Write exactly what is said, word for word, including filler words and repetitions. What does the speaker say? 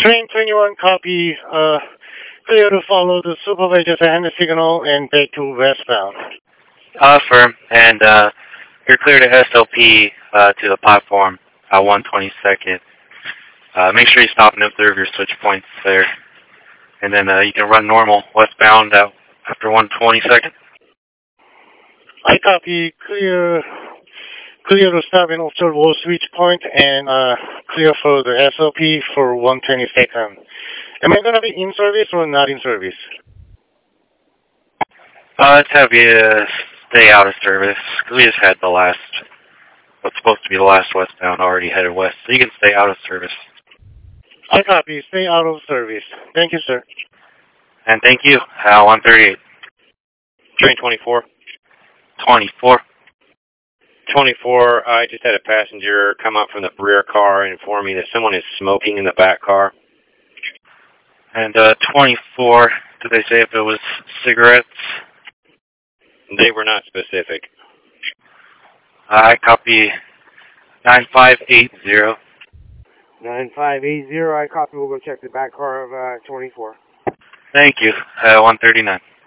Train twenty-one, copy. Uh, clear to follow the supervisor's hand signal and back to westbound. Uh, firm. And uh, you're clear to S L P uh, to the platform, uh, one twenty-second. Uh, make sure you stop and observe your switch points there. And then uh, you can run normal westbound uh, after one twenty-second. I copy. Clear. Clear to stop and observe all switch point and uh, clear for the S L P for one twenty-second. Am I going to be in service or not in service? Uh, let's have you uh, stay out of service, because we just had the last, what's supposed to be the last westbound already headed west, so you can stay out of service. I copy. Stay out of service. Thank you, sir. And thank you. Uh, one thirty-eight. Train twenty-four. twenty-four. twenty-four, I just had a passenger come up from the rear car and inform me that someone is smoking in the back car. And uh, twenty-four, did they say if it was cigarettes? They were not specific. I copy nine five eight zero. nine five eight zero, I copy. We'll go check the back car of uh, twenty-four. Thank you. Uh, one thirty-nine.